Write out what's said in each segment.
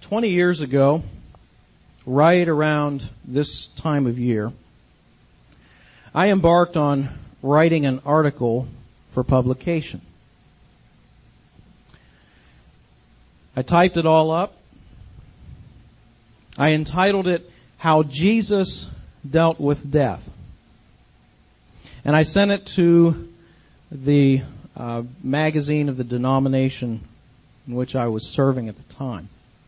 20 years ago, right around this time of year, I embarked on writing an article for publication. I typed it all up. I entitled it, How Jesus Dealt with Death. And I sent it to the magazine of the denomination in which I was serving at the time.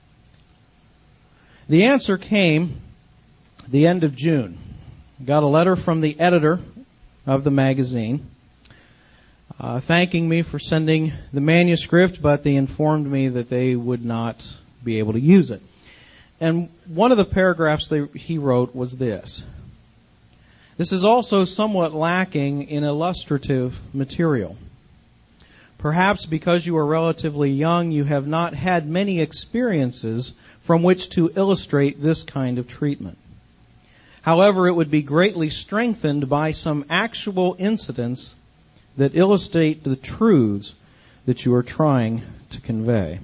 The answer came the end of June. I got a letter from the editor of the magazine thanking me for sending the manuscript, but they informed me that they would not be able to use it. And one of the paragraphs he wrote was this. This is also somewhat lacking in illustrative material. Perhaps because you are relatively young, you have not had many experiences from which to illustrate this kind of treatment. However, it would be greatly strengthened by some actual incidents that illustrate the truths that you are trying to convey.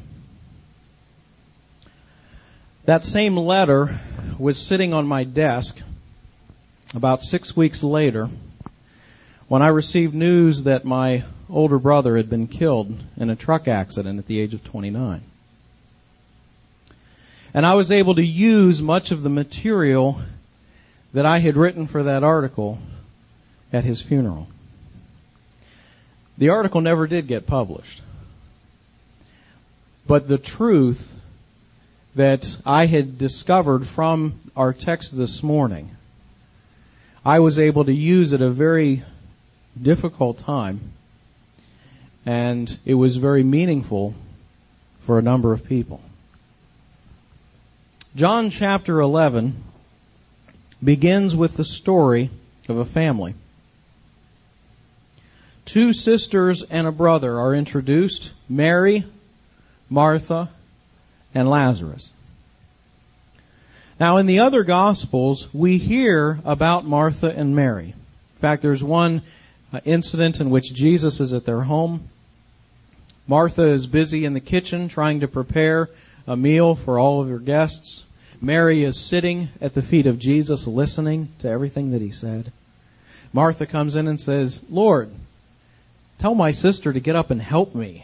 That same letter was sitting on my desk about 6 weeks later when I received news that my older brother had been killed in a truck accident at the age of 29. And I was able to use much of the material that I had written for that article at his funeral. The article never did get published. But the truth that I had discovered from our text this morning, I was able to use at a very difficult time, and it was very meaningful for a number of people. John chapter 11 begins with the story of a family. Two sisters and a brother are introduced, Mary, Martha, and Lazarus. Now, in the other Gospels, we hear about Martha and Mary. In fact, there's one incident in which Jesus is at their home. Martha is busy in the kitchen trying to prepare a meal for all of her guests. Mary is sitting at the feet of Jesus listening to everything that he said. Martha comes in and says, "Lord, tell my sister to get up and help me."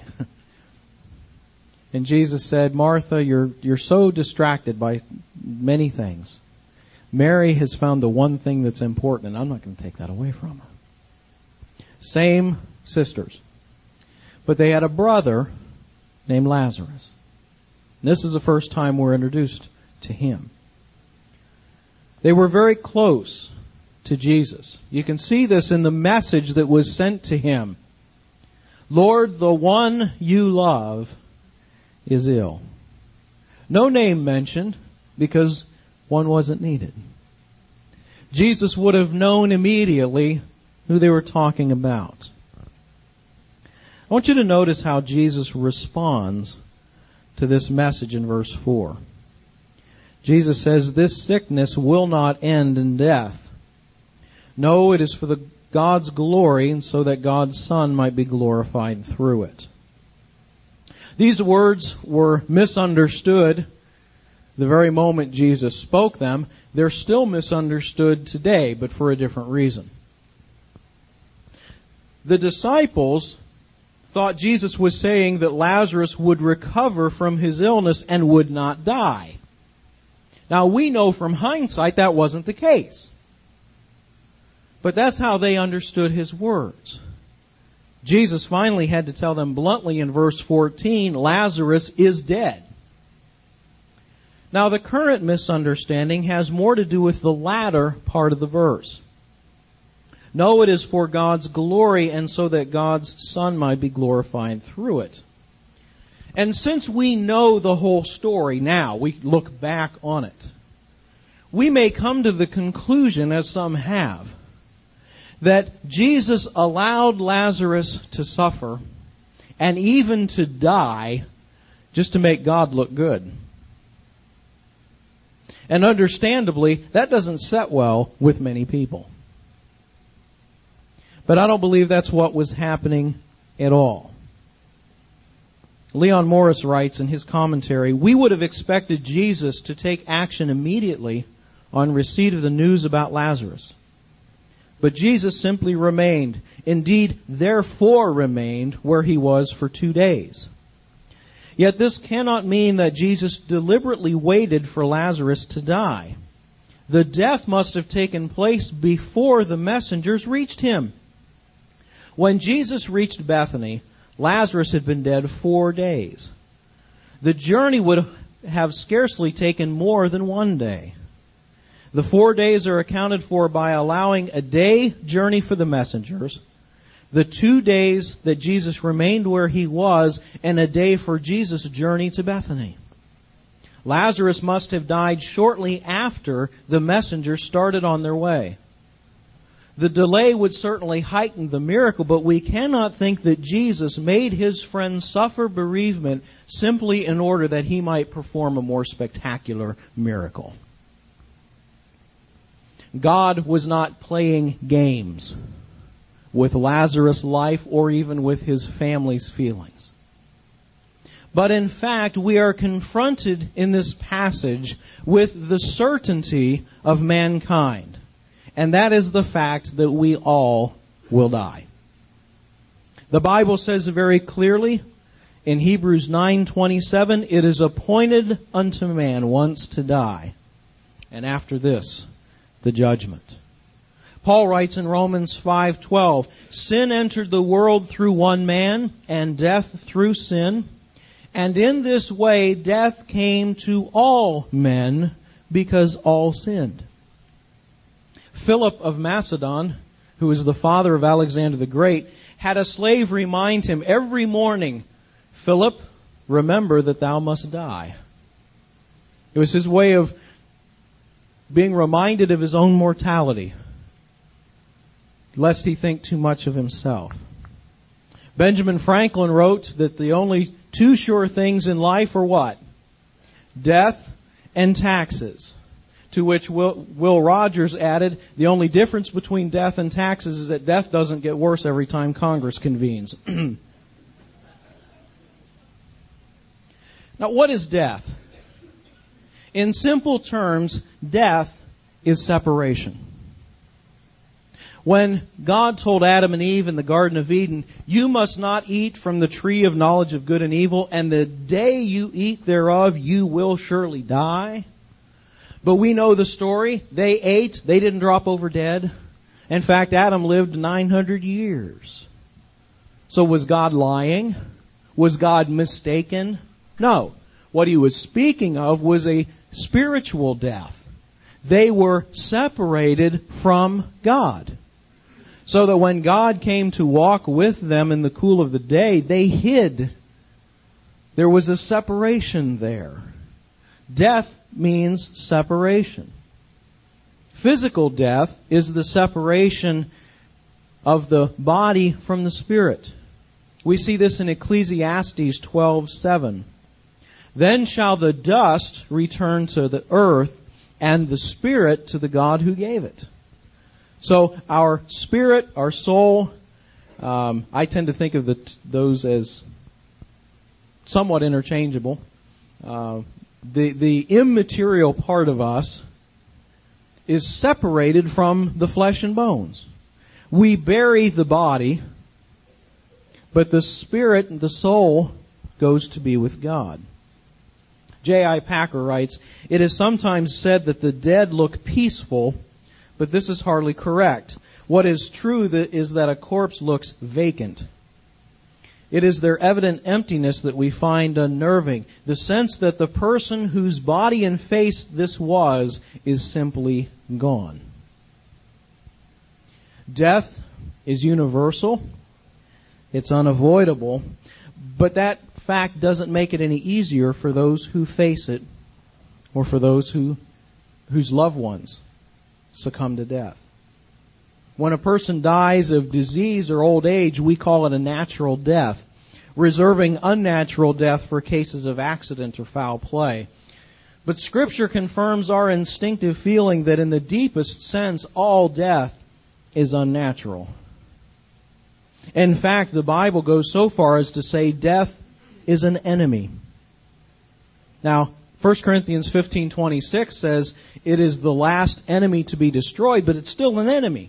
And Jesus said, "Martha, you're so distracted by many things. Mary has found the one thing that's important, and I'm not going to take that away from her." Same sisters. But they had a brother named Lazarus. And this is the first time we're introduced to him. They were very close to Jesus. You can see this in the message that was sent to him. "Lord, the one you love is ill." No name mentioned because one wasn't needed. Jesus would have known immediately who they were talking about. I want you to notice how Jesus responds to this message in verse 4. Jesus says, "This sickness will not end in death. No, it is for God's glory, and so that God's Son might be glorified through it." These words were misunderstood the very moment Jesus spoke them. They're still misunderstood today, but for a different reason. The disciples thought Jesus was saying that Lazarus would recover from his illness and would not die. Now, we know from hindsight that wasn't the case. But that's how they understood his words. Jesus finally had to tell them bluntly in verse 14, "Lazarus is dead." Now, the current misunderstanding has more to do with the latter part of the verse. "No, it is for God's glory, and so that God's Son might be glorified through it." And since we know the whole story now, we look back on it, we may come to the conclusion, as some have, that Jesus allowed Lazarus to suffer and even to die just to make God look good. And understandably, that doesn't set well with many people. But I don't believe that's what was happening at all. Leon Morris writes in his commentary, "We would have expected Jesus to take action immediately on receipt of the news about Lazarus. But Jesus simply remained, indeed, therefore remained where he was for 2 days. Yet this cannot mean that Jesus deliberately waited for Lazarus to die. The death must have taken place before the messengers reached him. When Jesus reached Bethany, Lazarus had been dead 4 days. The journey would have scarcely taken more than 1 day. The 4 days are accounted for by allowing a day journey for the messengers, the 2 days that Jesus remained where he was, and a day for Jesus' journey to Bethany. Lazarus must have died shortly after the messengers started on their way. The delay would certainly heighten the miracle, but we cannot think that Jesus made his friends suffer bereavement simply in order that he might perform a more spectacular miracle. God was not playing games with Lazarus' life or even with his family's feelings. But in fact, we are confronted in this passage with the certainty of mankind. And that is the fact that we all will die. The Bible says very clearly in Hebrews 9:27, "It is appointed unto man once to die, and after this, the judgment." Paul writes in Romans 5:12, "Sin entered the world through one man, and death through sin. And in this way death came to all men, because all sinned." Philip of Macedon, who was the father of Alexander the Great, had a slave remind him every morning, "Philip, remember that thou must die." It was his way of being reminded of his own mortality, lest he think too much of himself. Benjamin Franklin wrote that the only 2 sure things in life are what? Death and taxes. To which Will Rogers added, the only difference between death and taxes is that death doesn't get worse every time Congress convenes. Now, what is death? In simple terms, death is separation. When God told Adam and Eve in the Garden of Eden, "You must not eat from the tree of knowledge of good and evil, and the day you eat thereof, you will surely die." But we know the story. They ate. They didn't drop over dead. In fact, Adam lived 900 years. So was God lying? Was God mistaken? No. What he was speaking of was a spiritual death. They were separated from God. So that when God came to walk with them in the cool of the day, they hid. There was a separation there. Death means separation. Physical death is the separation of the body from the spirit. We see this in Ecclesiastes 12:7. "Then shall the dust return to the earth, and the spirit to the God who gave it." So our spirit, our soul, I tend to think of those as somewhat interchangeable. The immaterial part of us is separated from the flesh and bones. We bury the body, but the spirit and the soul goes to be with God. J.I. Packer writes, "It is sometimes said that the dead look peaceful, but this is hardly correct. What is true is that a corpse looks vacant. It is their evident emptiness that we find unnerving, the sense that the person whose body and face this was is simply gone." Death is universal. It's unavoidable. But that fact doesn't make it any easier for those who face it or for those whose loved ones succumb to death. When a person dies of disease or old age, we call it a natural death, reserving unnatural death for cases of accident or foul play. But Scripture confirms our instinctive feeling that in the deepest sense, all death is unnatural. In fact, the Bible goes so far as to say death is an enemy. Now, 1 Corinthians 15:26 says it is the last enemy to be destroyed, but it's still an enemy.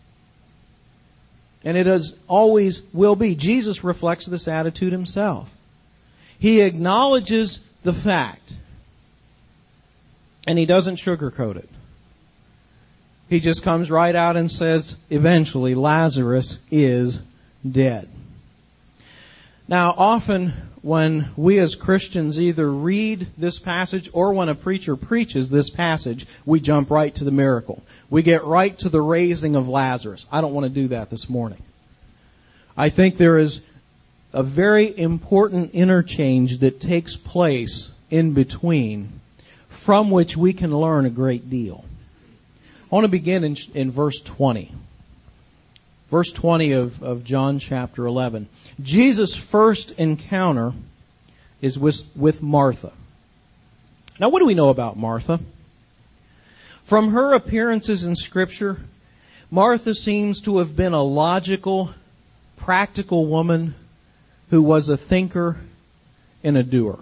And it is always will be. Jesus reflects this attitude himself. He acknowledges the fact, and he doesn't sugarcoat it. He just comes right out and says, eventually, Lazarus is dead. Now, often when we as Christians either read this passage or when a preacher preaches this passage, we jump right to the miracle. We get right to the raising of Lazarus. I don't want to do that this morning. I think there is a very important interchange that takes place in between, from which we can learn a great deal. I want to begin in verse 20. Verse 20 of John chapter 11. Jesus' first encounter is with Martha. Now, what do we know about Martha? From her appearances in Scripture, Martha seems to have been a logical, practical woman who was a thinker and a doer.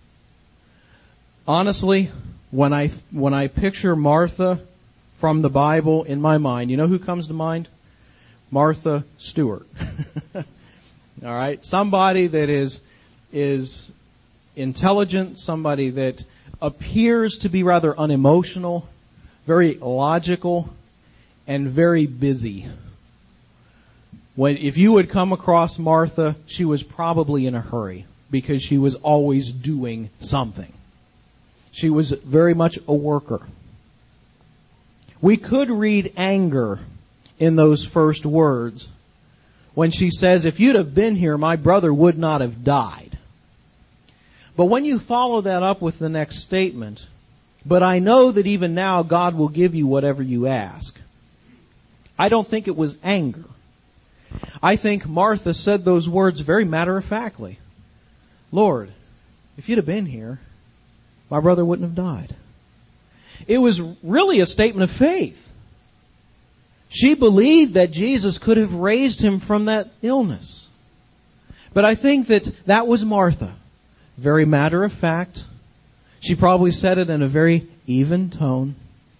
Honestly, when I picture Martha from the Bible in my mind, you know who comes to mind? Martha Stewart. All right, somebody that is intelligent, somebody that appears to be rather unemotional, very logical, and very busy. If you would come across Martha, she was probably in a hurry because she was always doing something. She was very much a worker. We could read anger in those first words when she says, if you'd have been here, my brother would not have died. But when you follow that up with the next statement, but I know that even now God will give you whatever you ask, I don't think it was anger. I think Martha said those words very matter-of-factly. Lord, if you'd have been here, my brother wouldn't have died. It was really a statement of faith. She believed that Jesus could have raised him from that illness. But I think that was Martha. Very matter of fact. She probably said it in a very even tone.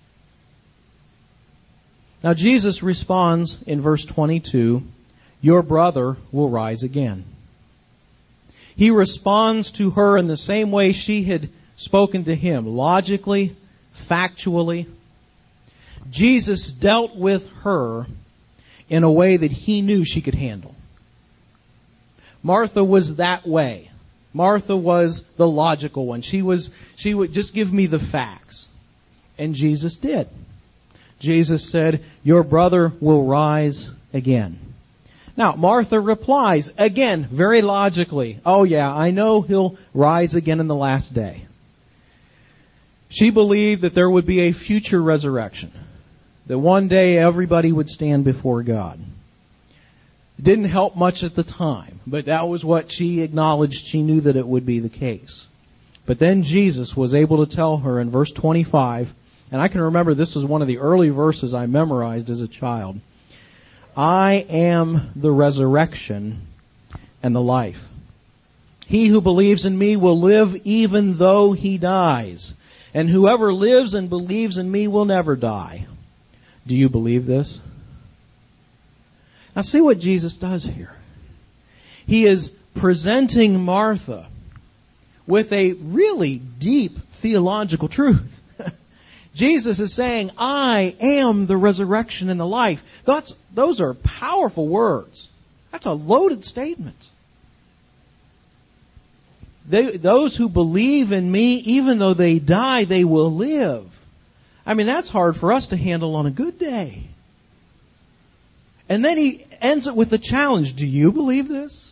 Now Jesus responds in verse 22, your brother will rise again. He responds to her in the same way she had spoken to him, logically, factually. Jesus dealt with her in a way that he knew she could handle. Martha was that way. Martha was the logical one. She would just give me the facts. And Jesus did. Jesus said, your brother will rise again. Now, Martha replies, again, very logically, oh yeah, I know he'll rise again in the last day. She believed that there would be a future resurrection. That one day everybody would stand before God. It didn't help much at the time, but that was what she acknowledged. She knew that it would be the case. But then Jesus was able to tell her in verse 25, and I can remember this is one of the early verses I memorized as a child. I am the resurrection and the life. He who believes in me will live even though he dies. And whoever lives and believes in me will never die. Do you believe this? Now see what Jesus does here. He is presenting Martha with a really deep theological truth. Jesus is saying, I am the resurrection and the life. Those are powerful words. That's a loaded statement. Those who believe in me, even though they die, they will live. I mean, that's hard for us to handle on a good day. And then he ends it with a challenge. Do you believe this?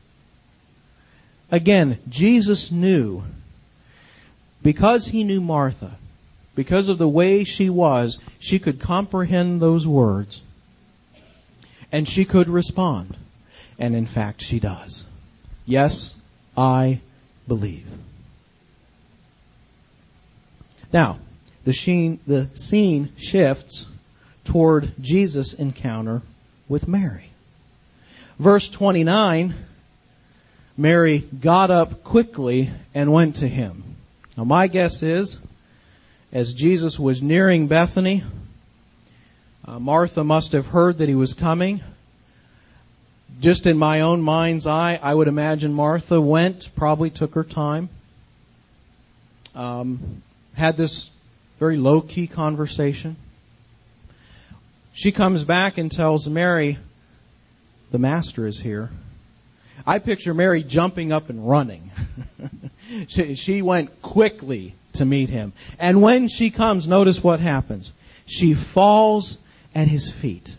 Again, Jesus knew, because he knew Martha, because of the way she was, she could comprehend those words. And she could respond. And in fact, she does. Yes, I believe. Now, the scene shifts toward Jesus' encounter with Mary. Verse 29, Mary got up quickly and went to him. Now my guess is, as Jesus was nearing Bethany, Martha must have heard that he was coming. Just in my own mind's eye, I would imagine Martha went, probably took her time, had this very low-key conversation. She comes back and tells Mary, the Master is here. I picture Mary jumping up and running. She went quickly to meet him. And when she comes, notice what happens. She falls at his feet.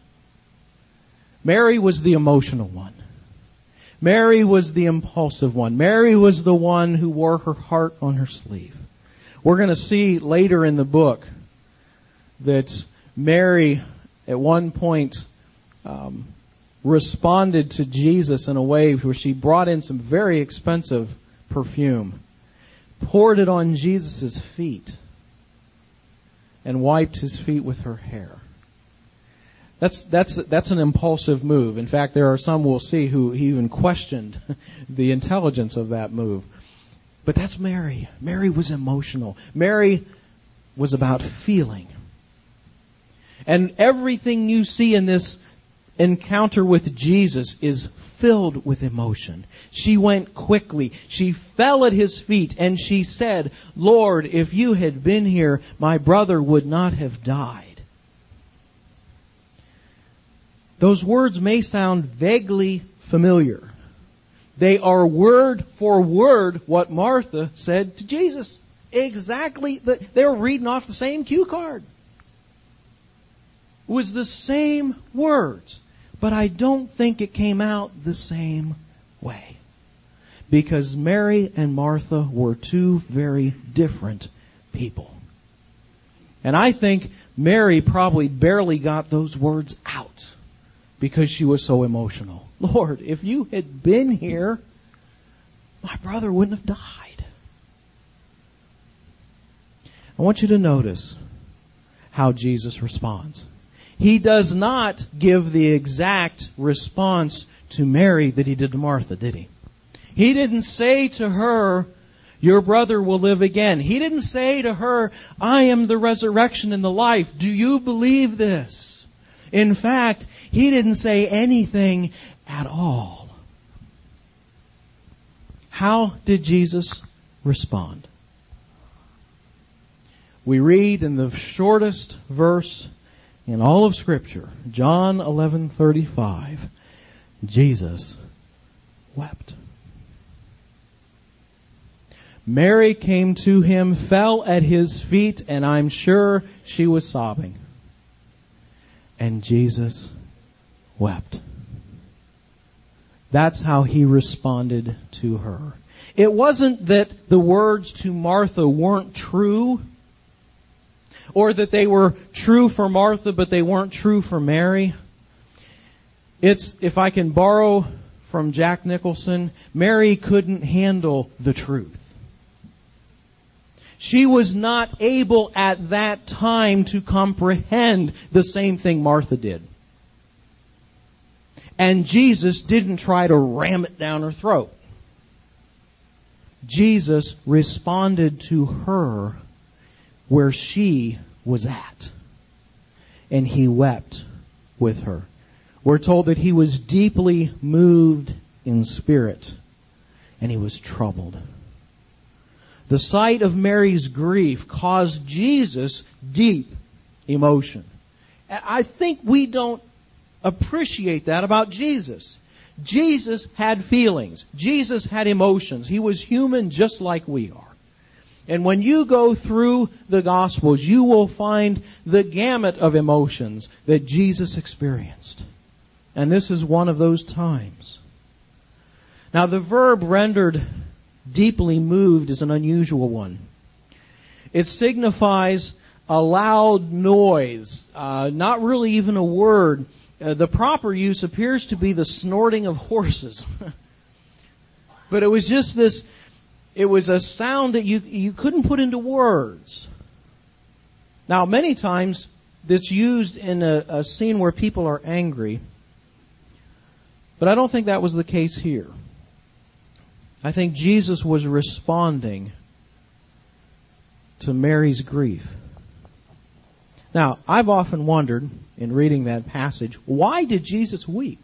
Mary was the emotional one. Mary was the impulsive one. Mary was the one who wore her heart on her sleeve. We're going to see later in the book that Mary, at one point, responded to Jesus in a way where she brought in some very expensive perfume, poured it on Jesus' feet, and wiped his feet with her hair. That's an impulsive move. In fact, there are some we'll see who even questioned the intelligence of that move. But that's Mary. Mary was emotional. Mary was about feeling. And everything you see in this encounter with Jesus is filled with emotion. She went quickly. She fell at his feet and she said, "Lord, if you had been here, my brother would not have died." Those words may sound vaguely familiar. They are word for word what Martha said to Jesus. Exactly. They were reading off the same cue card. It was the same words. But I don't think it came out the same way. Because Mary and Martha were two very different people. And I think Mary probably barely got those words out because she was so emotional. Lord, if you had been here, my brother wouldn't have died. I want you to notice how Jesus responds. He does not give the exact response to Mary that he did to Martha, did he? He didn't say to her, "Your brother will live again." He didn't say to her, "I am the resurrection and the life. Do you believe this?" In fact, he didn't say anything at all. How did Jesus respond? We read in the shortest verse in all of Scripture, John 11:35, Jesus wept. Mary came to him, fell at his feet, and I'm sure she was sobbing. And Jesus wept. That's how he responded to her. It wasn't that the words to Martha weren't true, or that they were true for Martha but they weren't true for Mary. It's, if I can borrow from Jack Nicholson, Mary couldn't handle the truth. She was not able at that time to comprehend the same thing Martha did. And Jesus didn't try to ram it down her throat. Jesus responded to her where she was at. And he wept with her. We're told that he was deeply moved in spirit. And he was troubled. The sight of Mary's grief caused Jesus deep emotion. I think we don't appreciate that about Jesus. Jesus had feelings. Jesus had emotions. He was human just like we are. And when you go through the Gospels, you will find the gamut of emotions that Jesus experienced. And this is one of those times. Now, the verb rendered deeply moved is an unusual one. It signifies a loud noise, not really even a word. The proper use appears to be the snorting of horses. But it was just this, it was a sound that you couldn't put into words. Now, many times that's used in a scene where people are angry, but I don't think that was the case here. I think Jesus was responding to Mary's grief. Now, I've often wondered, in reading that passage, why did Jesus weep?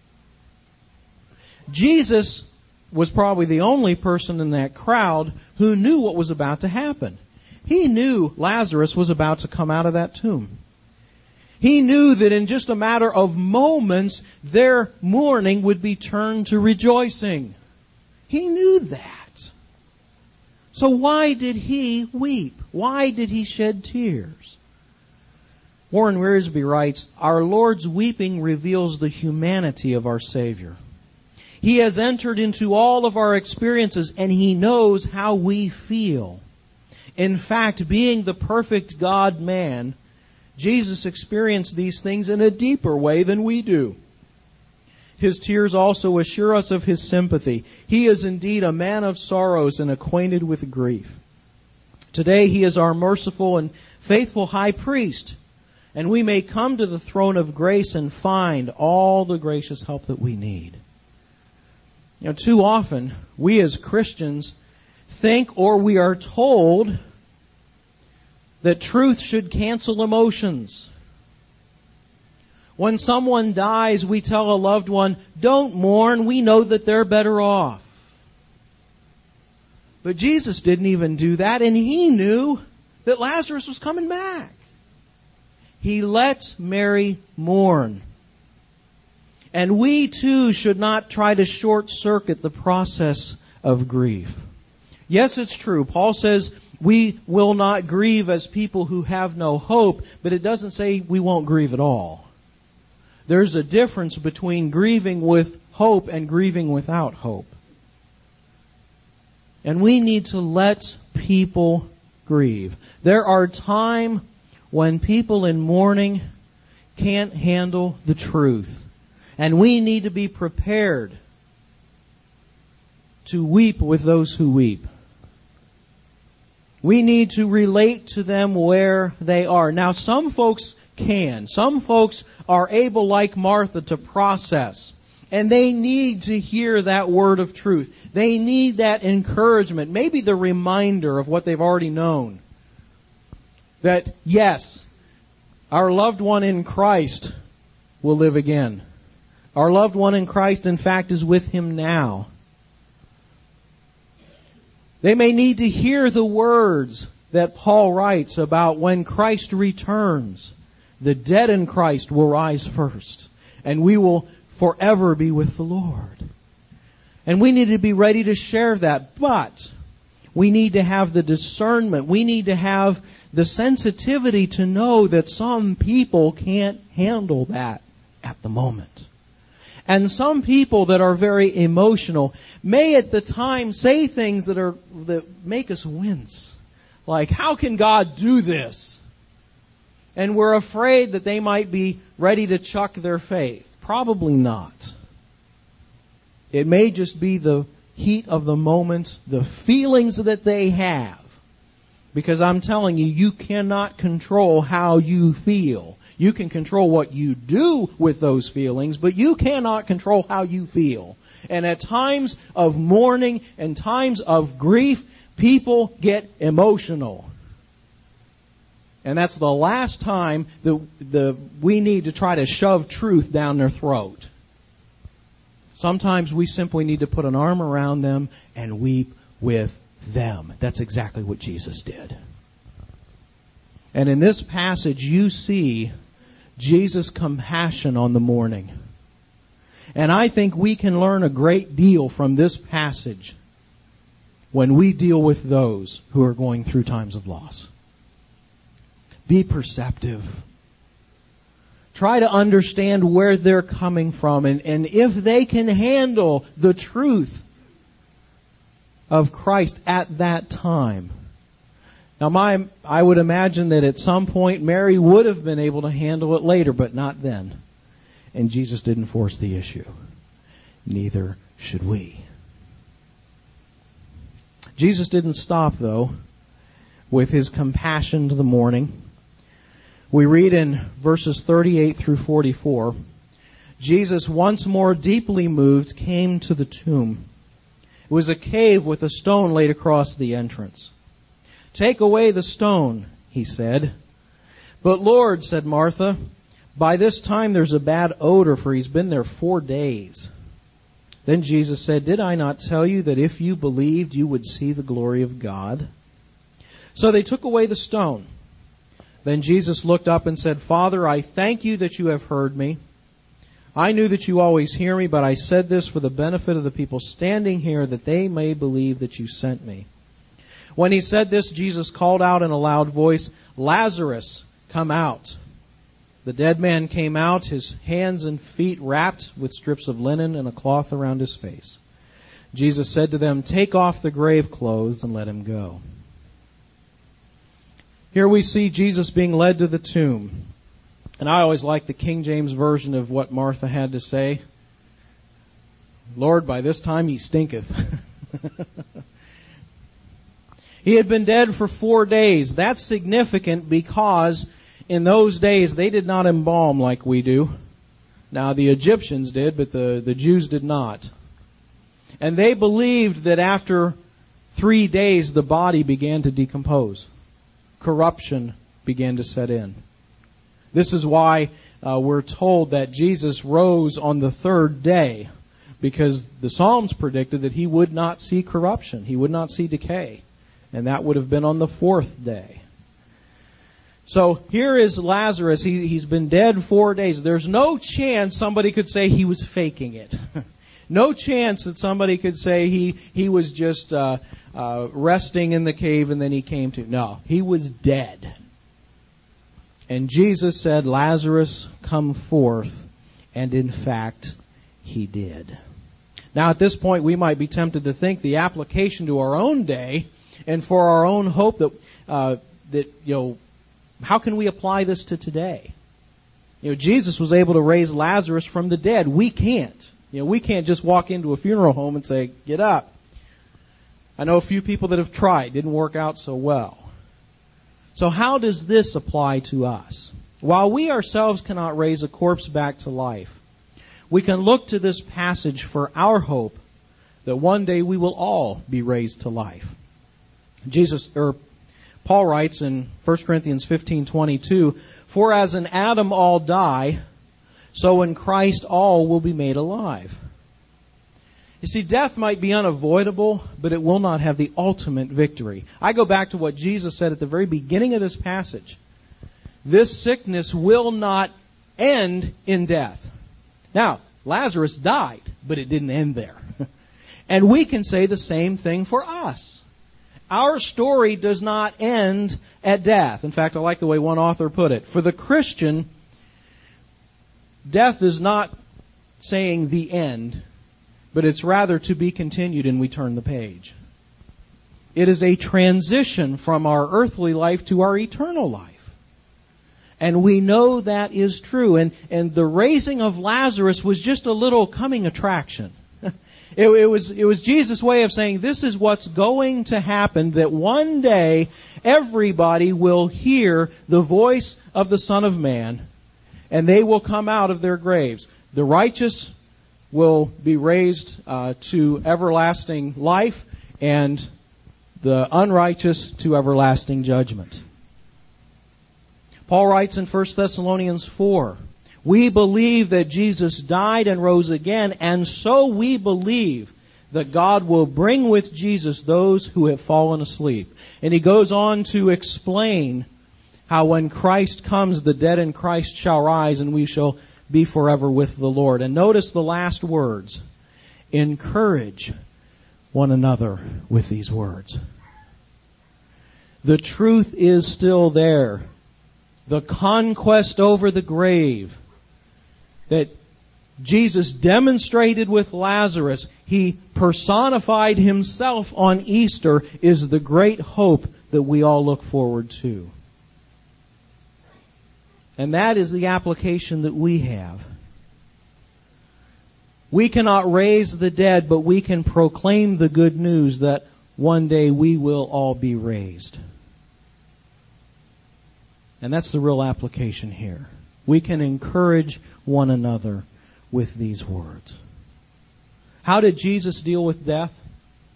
Jesus was probably the only person in that crowd who knew what was about to happen. He knew Lazarus was about to come out of that tomb. He knew that in just a matter of moments, their mourning would be turned to rejoicing. He knew that. So why did he weep? Why did he shed tears? Warren Wiersbe writes, "Our Lord's weeping reveals the humanity of our Savior. He has entered into all of our experiences and He knows how we feel. In fact, being the perfect God-man, Jesus experienced these things in a deeper way than we do. His tears also assure us of His sympathy. He is indeed a man of sorrows and acquainted with grief. Today He is our merciful and faithful high priest, and we may come to the throne of grace and find all the gracious help that we need." You know, too often, we as Christians think, or we are told, that truth should cancel emotions. When someone dies, we tell a loved one, "Don't mourn, we know that they're better off." But Jesus didn't even do that, and He knew that Lazarus was coming back. He let Mary mourn. And we too should not try to short-circuit the process of grief. Yes, it's true. Paul says we will not grieve as people who have no hope, but it doesn't say we won't grieve at all. There's a difference between grieving with hope and grieving without hope. And we need to let people grieve. There are times when people in mourning can't handle the truth. And we need to be prepared to weep with those who weep. We need to relate to them where they are. Now, some folks can. Some folks are able, like Martha, to process. And they need to hear that word of truth. They need that encouragement, maybe the reminder of what they've already known. That, yes, our loved one in Christ will live again. Our loved one in Christ, in fact, is with Him now. They may need to hear the words that Paul writes about when Christ returns. The dead in Christ will rise first, and we will forever be with the Lord. And we need to be ready to share that, but we need to have the discernment. We need to have the sensitivity to know that some people can't handle that at the moment. And some people that are very emotional may at the time say things that make us wince. Like, how can God do this? And we're afraid that they might be ready to chuck their faith. Probably not. It may just be the heat of the moment, the feelings that they have. Because I'm telling you, you cannot control how you feel. You can control what you do with those feelings, but you cannot control how you feel. And at times of mourning and times of grief, people get emotional. And that's the last time that we need to try to shove truth down their throat. Sometimes we simply need to put an arm around them and weep with them. That's exactly what Jesus did. And in this passage, you see Jesus' compassion on the mourning. And I think we can learn a great deal from this passage when we deal with those who are going through times of loss. Be perceptive. Try to understand where they're coming from, and if they can handle the truth of Christ at that time. Now, I would imagine that at some point Mary would have been able to handle it later, but not then. And Jesus didn't force the issue. Neither should we. Jesus didn't stop, though, with His compassion to the mourning. We read in verses 38 through 44, Jesus, once more deeply moved, came to the tomb. It was a cave with a stone laid across the entrance. "Take away the stone," he said. "But Lord," said Martha, "by this time there's a bad odor, for he's been there 4 days." Then Jesus said, "Did I not tell you that if you believed, you would see the glory of God?" So they took away the stone. Then Jesus looked up and said, "Father, I thank you that you have heard me. I knew that you always hear me, but I said this for the benefit of the people standing here, that they may believe that you sent me." When he said this, Jesus called out in a loud voice, "Lazarus, come out." The dead man came out, his hands and feet wrapped with strips of linen and a cloth around his face. Jesus said to them, "Take off the grave clothes and let him go." Here we see Jesus being led to the tomb. And I always like the King James version of what Martha had to say. "Lord, by this time he stinketh." He had been dead for 4 days. That's significant because in those days they did not embalm like we do. Now the Egyptians did, but the Jews did not. And they believed that after 3 days the body began to decompose. Corruption began to set in. This is why we're told that Jesus rose on the 3rd day, because the Psalms predicted that he would not see corruption. He would not see decay. And that would have been on the 4th day. So here is Lazarus. He's been dead 4 days. There's no chance somebody could say he was faking it. No chance that somebody could say he was just resting in the cave and then he came to. No, he was dead. And Jesus said, "Lazarus, come forth." And in fact, he did. Now at this point we might be tempted to think the application to our own day and for our own hope that how can we apply this to today? Jesus was able to raise Lazarus from the dead. We can't. We can't just walk into a funeral home and say, "Get up." I know a few people that have tried. Didn't work out so well. So how does this apply to us? While we ourselves cannot raise a corpse back to life, we can look to this passage for our hope that one day we will all be raised to life. Paul writes in 1 Corinthians 15:22, "For as in Adam all die, so in Christ all will be made alive." You see, death might be unavoidable, but it will not have the ultimate victory. I go back to what Jesus said at the very beginning of this passage. This sickness will not end in death. Now, Lazarus died, but it didn't end there. And we can say the same thing for us. Our story does not end at death. In fact, I like the way one author put it. For the Christian, death is not saying the end, but it's rather to be continued and we turn the page. It is a transition from our earthly life to our eternal life. And we know that is true. And the raising of Lazarus was just a little coming attraction. It was Jesus' way of saying, this is what's going to happen, that one day everybody will hear the voice of the Son of Man, and they will come out of their graves. The righteous will be raised to everlasting life, and the unrighteous to everlasting judgment. Paul writes in 1 Thessalonians 4, "We believe that Jesus died and rose again, and so we believe that God will bring with Jesus those who have fallen asleep." And he goes on to explain how when Christ comes, the dead in Christ shall rise, and we shall be forever with the Lord. And notice the last words. Encourage one another with these words. The truth is still there. The conquest over the grave that Jesus demonstrated with Lazarus, He personified Himself on Easter, is the great hope that we all look forward to. And that is the application that we have. We cannot raise the dead, but we can proclaim the good news that one day we will all be raised. And that's the real application here. We can encourage one another with these words. How did Jesus deal with death?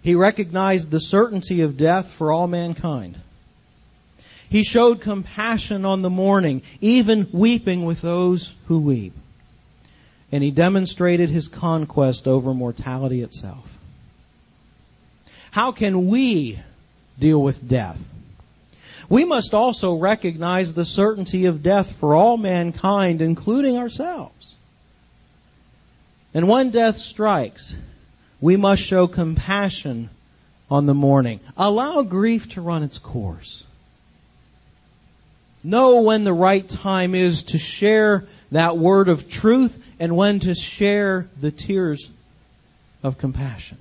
He recognized the certainty of death for all mankind. He showed compassion on the mourning, even weeping with those who weep. And He demonstrated His conquest over mortality itself. How can we deal with death? We must also recognize the certainty of death for all mankind, including ourselves. And when death strikes, we must show compassion on the mourning. Allow grief to run its course. Know when the right time is to share that word of truth and when to share the tears of compassion.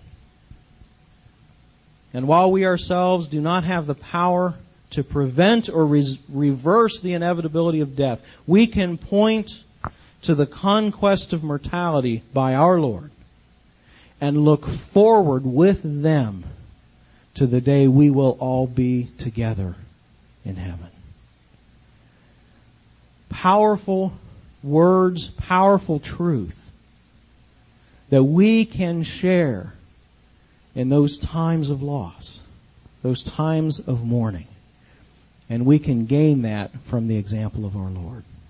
And while we ourselves do not have the power to prevent or reverse the inevitability of death, we can point to the conquest of mortality by our Lord and look forward with them to the day we will all be together in heaven. Powerful words, powerful truth that we can share in those times of loss, those times of mourning. And we can gain that from the example of our Lord.